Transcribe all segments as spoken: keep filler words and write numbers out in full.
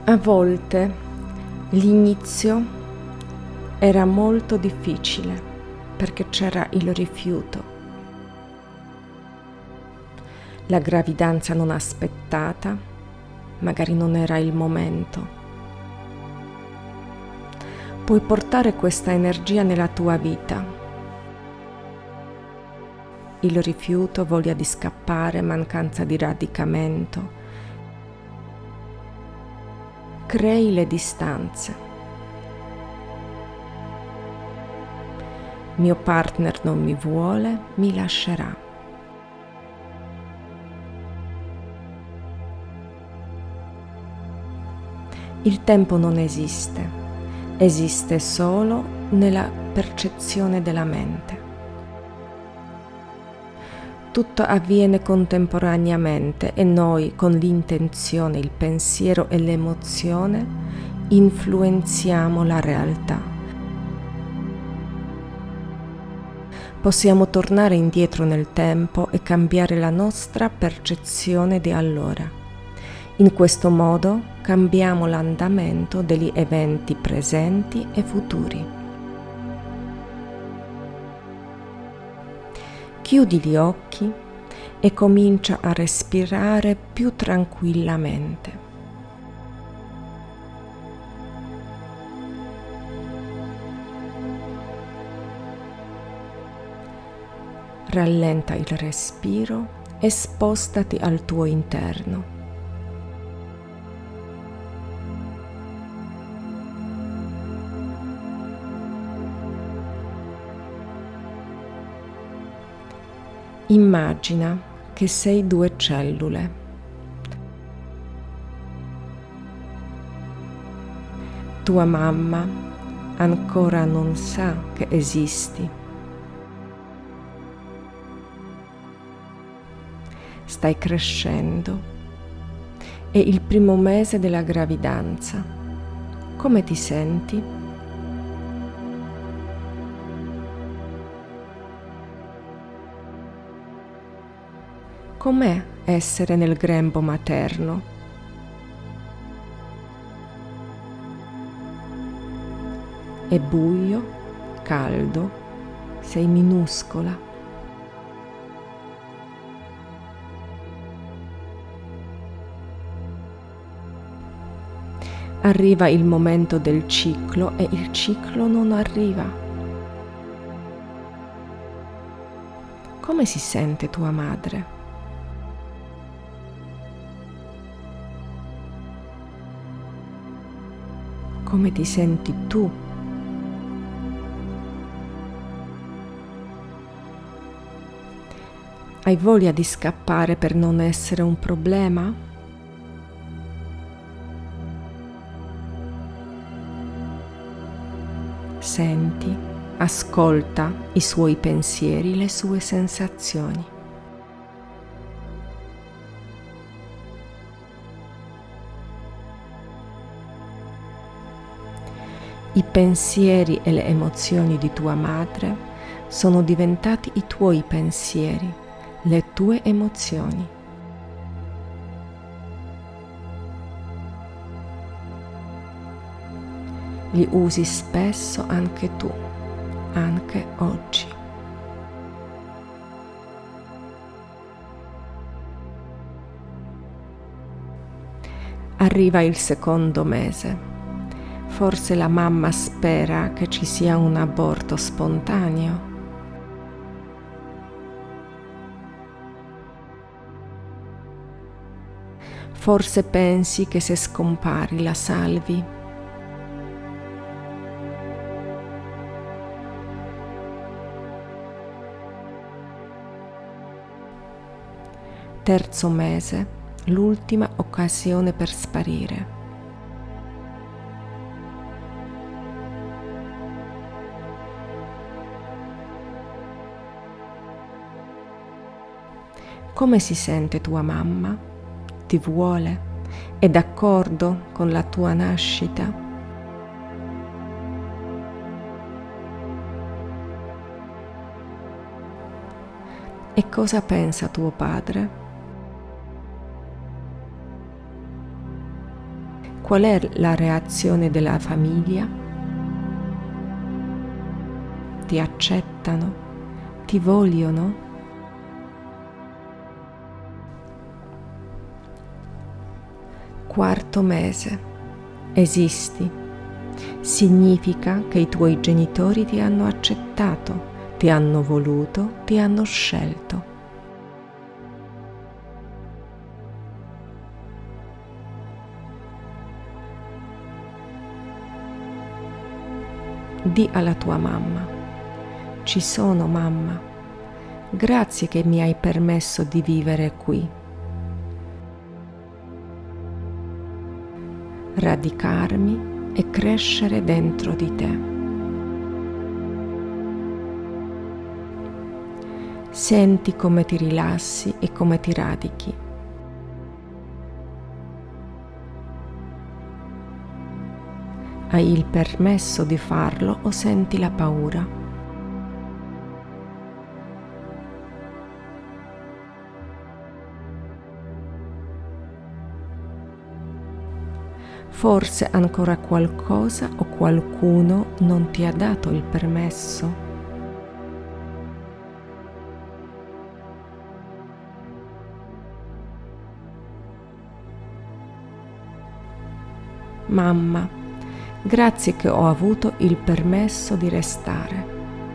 A volte l'inizio era molto difficile perché c'era il rifiuto, la gravidanza non aspettata, magari non era il momento. Puoi portare questa energia nella tua vita. Il rifiuto, voglia di scappare, mancanza di radicamento. Crei le distanze. Mio partner non mi vuole, mi lascerà. Il tempo non esiste, esiste solo nella percezione della mente. Tutto avviene contemporaneamente e noi con l'intenzione, il pensiero e l'emozione influenziamo la realtà. Possiamo tornare indietro nel tempo e cambiare la nostra percezione di allora. In questo modo cambiamo l'andamento degli eventi presenti e futuri. Chiudi gli occhi e comincia a respirare più tranquillamente. Rallenta il respiro e spostati al tuo interno. Immagina che sei due cellule. Tua mamma ancora non sa che esisti. Stai crescendo. È il primo mese della gravidanza. Come ti senti? Com'è essere nel grembo materno? È buio, caldo, sei minuscola. Arriva il momento del ciclo e il ciclo non arriva. Come si sente tua madre? Come ti senti tu? Hai voglia di scappare per non essere un problema? Senti, ascolta i suoi pensieri, le sue sensazioni. I pensieri e le emozioni di tua madre sono diventati i tuoi pensieri, le tue emozioni. Li usi spesso anche tu, anche oggi. Arriva il secondo mese. Forse la mamma spera che ci sia un aborto spontaneo. Forse pensi che se scompari la salvi. Terzo mese, l'ultima occasione per sparire. Come si sente tua mamma? Ti vuole? È d'accordo con la tua nascita? E cosa pensa tuo padre? Qual è la reazione della famiglia? Ti accettano? Ti vogliono? Quarto mese. Esisti. Significa che i tuoi genitori ti hanno accettato, ti hanno voluto, ti hanno scelto. Di alla tua mamma: ci sono, mamma, grazie che mi hai permesso di vivere qui. Radicarmi e crescere dentro di te. Senti come ti rilassi e come ti radichi. Hai il permesso di farlo o senti la paura? Forse ancora qualcosa o qualcuno non ti ha dato il permesso. Mamma, grazie che ho avuto il permesso di restare.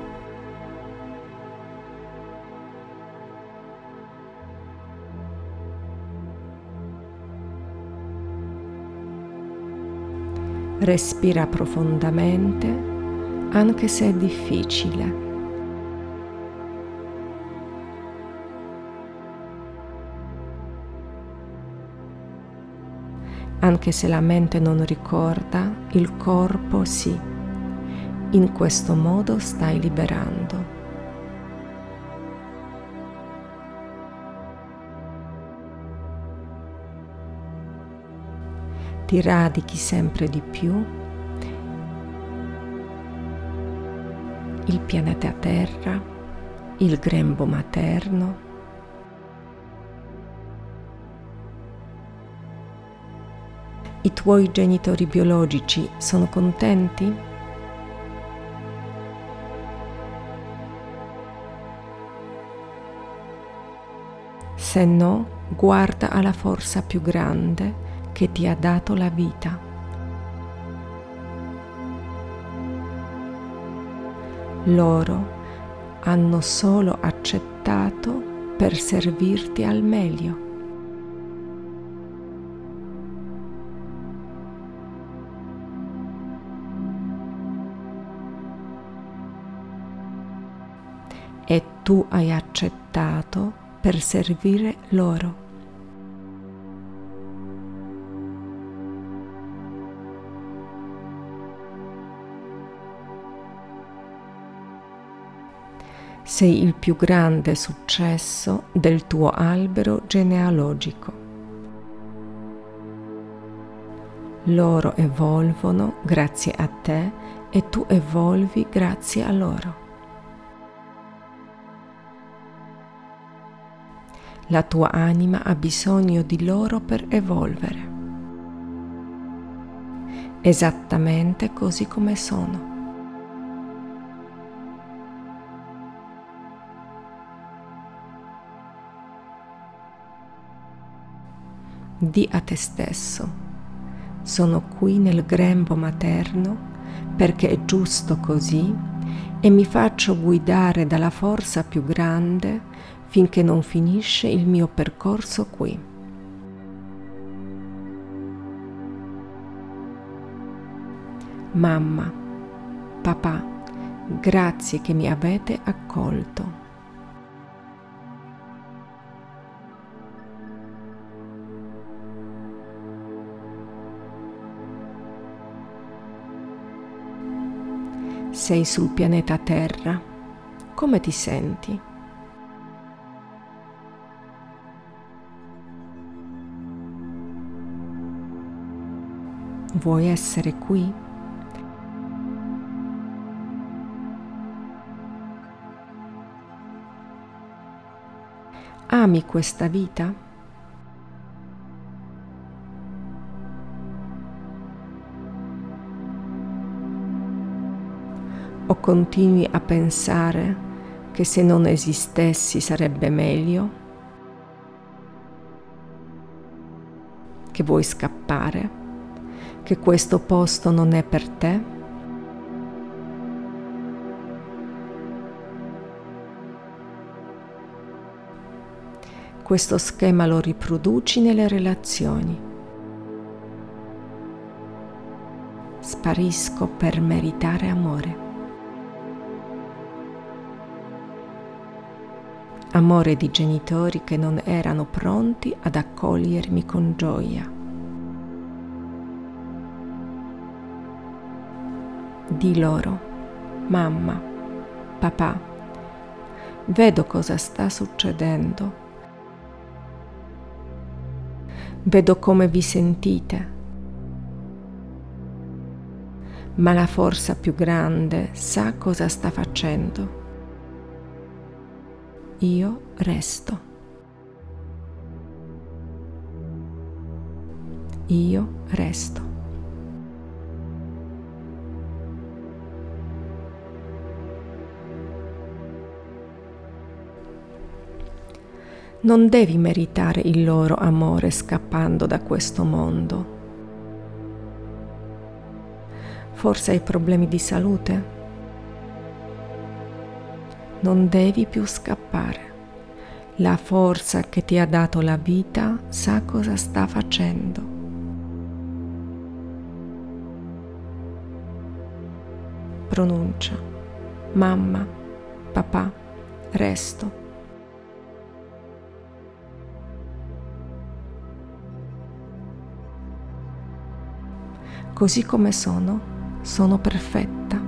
Respira profondamente, anche se è difficile. Anche se la mente non ricorda, il corpo sì. In questo modo stai liberando. Ti radichi sempre di più. Il pianeta Terra, il grembo materno, i tuoi genitori biologici sono contenti? Se no, guarda alla forza più grande che ti ha dato la vita. Loro hanno solo accettato per servirti al meglio. E tu hai accettato per servire loro. Sei il più grande successo del tuo albero genealogico. Loro evolvono grazie a te e tu evolvi grazie a loro. La tua anima ha bisogno di loro per evolvere, esattamente così come sono. Di a te stesso: sono qui nel grembo materno perché è giusto così e mi faccio guidare dalla forza più grande finché non finisce il mio percorso qui. Mamma, papà, grazie che mi avete accolto. Sei sul pianeta Terra. Come ti senti? Vuoi essere qui? Ami questa vita? O continui a pensare che se non esistessi sarebbe meglio? Che vuoi scappare? Che questo posto non è per te? Questo schema lo riproduci nelle relazioni. Sparisco per meritare amore. Amore di genitori che non erano pronti ad accogliermi con gioia. Di loro, mamma, papà, vedo cosa sta succedendo. Vedo come vi sentite. Ma la forza più grande sa cosa sta facendo. Io resto. Io resto. Non devi meritare il loro amore scappando da questo mondo. Forse hai problemi di salute? Non devi più scappare. La forza che ti ha dato la vita sa cosa sta facendo. Pronuncia: mamma, papà, resto. Così come sono, sono perfetta.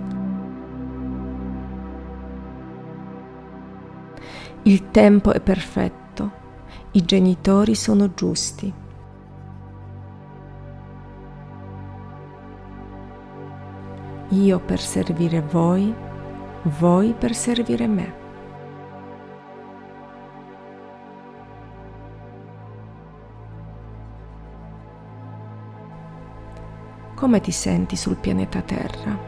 Il tempo è perfetto, i genitori sono giusti. Io per servire voi, voi per servire me. Come ti senti sul pianeta Terra?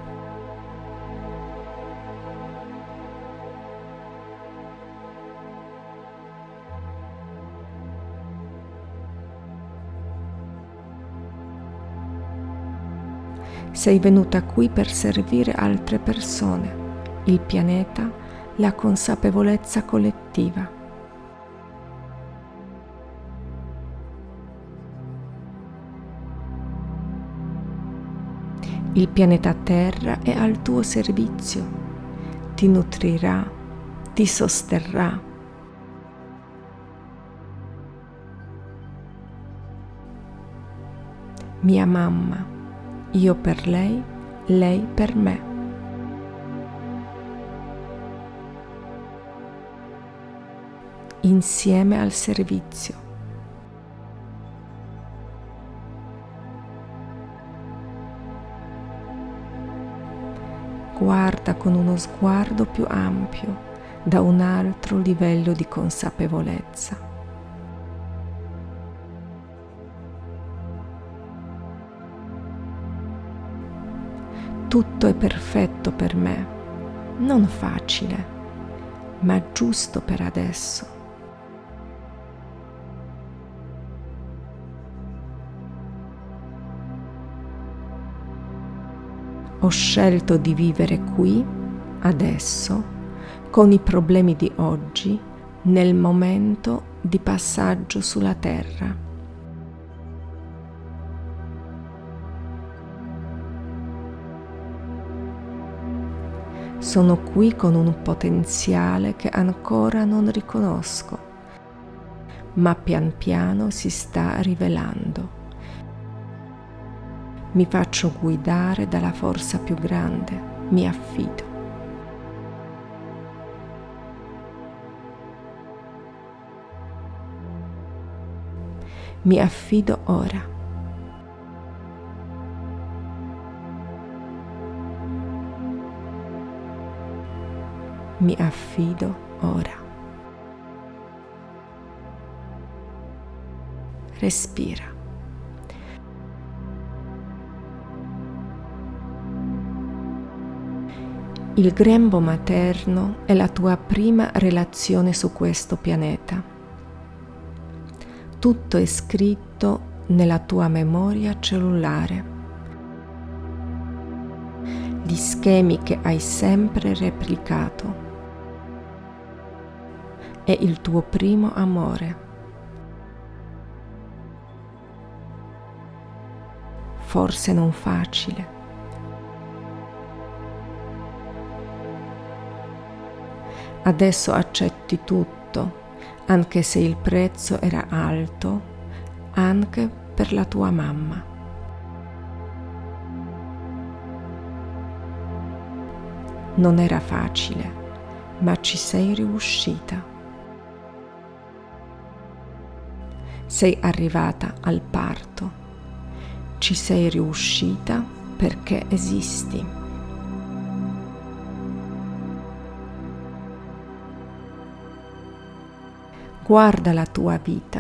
Sei venuta qui per servire altre persone, il pianeta, la consapevolezza collettiva. Il pianeta Terra è al tuo servizio, ti nutrirà, ti sosterrà. Mia mamma, io per lei, lei per me. Insieme al servizio. Guarda con uno sguardo più ampio, da un altro livello di consapevolezza. Tutto è perfetto per me, non facile, ma giusto per adesso. Ho scelto di vivere qui, adesso, con i problemi di oggi, nel momento di passaggio sulla Terra. Sono qui con un potenziale che ancora non riconosco, ma pian piano si sta rivelando. Mi faccio guidare dalla forza più grande, mi affido. Mi affido ora. Mi affido ora. Respira. Il grembo materno è la tua prima relazione su questo pianeta. Tutto è scritto nella tua memoria cellulare. Gli schemi che hai sempre replicato. È il tuo primo amore. Forse non facile. Adesso accetti tutto, anche se il prezzo era alto, anche per la tua mamma. Non era facile, ma ci sei riuscita. Sei arrivata al parto. Ci sei riuscita perché esisti. Guarda la tua vita.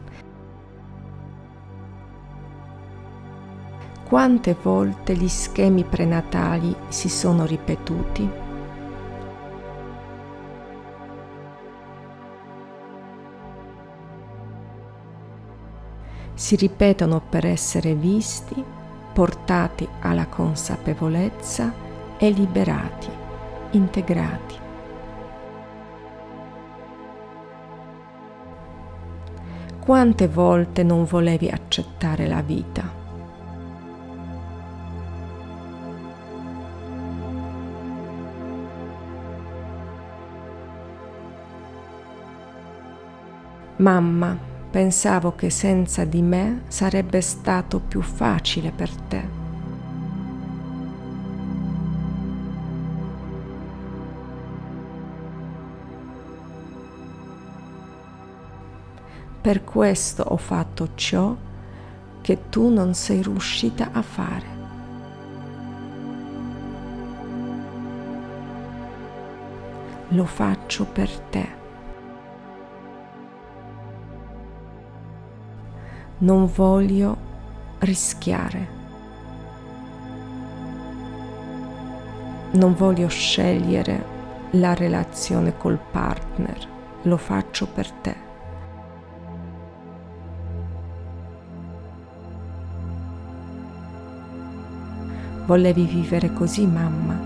Quante volte gli schemi prenatali si sono ripetuti? Si ripetono per essere visti, portati alla consapevolezza e liberati, integrati. Quante volte non volevi accettare la vita? Mamma, pensavo che senza di me sarebbe stato più facile per te. Per questo ho fatto ciò che tu non sei riuscita a fare. Lo faccio per te. Non voglio rischiare. Non voglio scegliere la relazione col partner. Lo faccio per te. Volevi vivere così, mamma?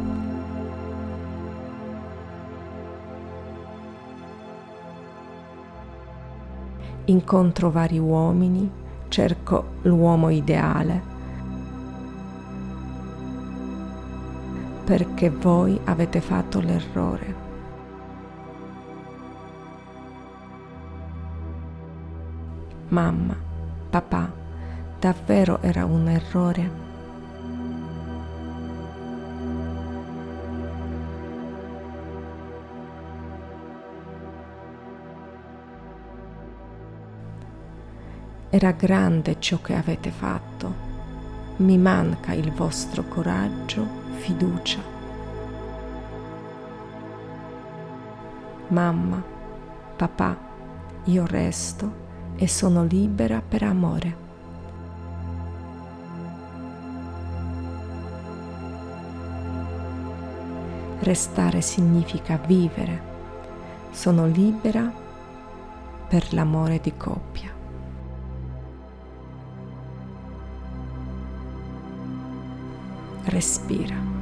Incontro vari uomini, cerco l'uomo ideale, perché voi avete fatto l'errore. Mamma, papà, davvero era un errore? Era grande ciò che avete fatto. Mi manca il vostro coraggio, fiducia. Mamma, papà, io resto e sono libera per amore. Restare significa vivere. Sono libera per l'amore di coppia. Respira.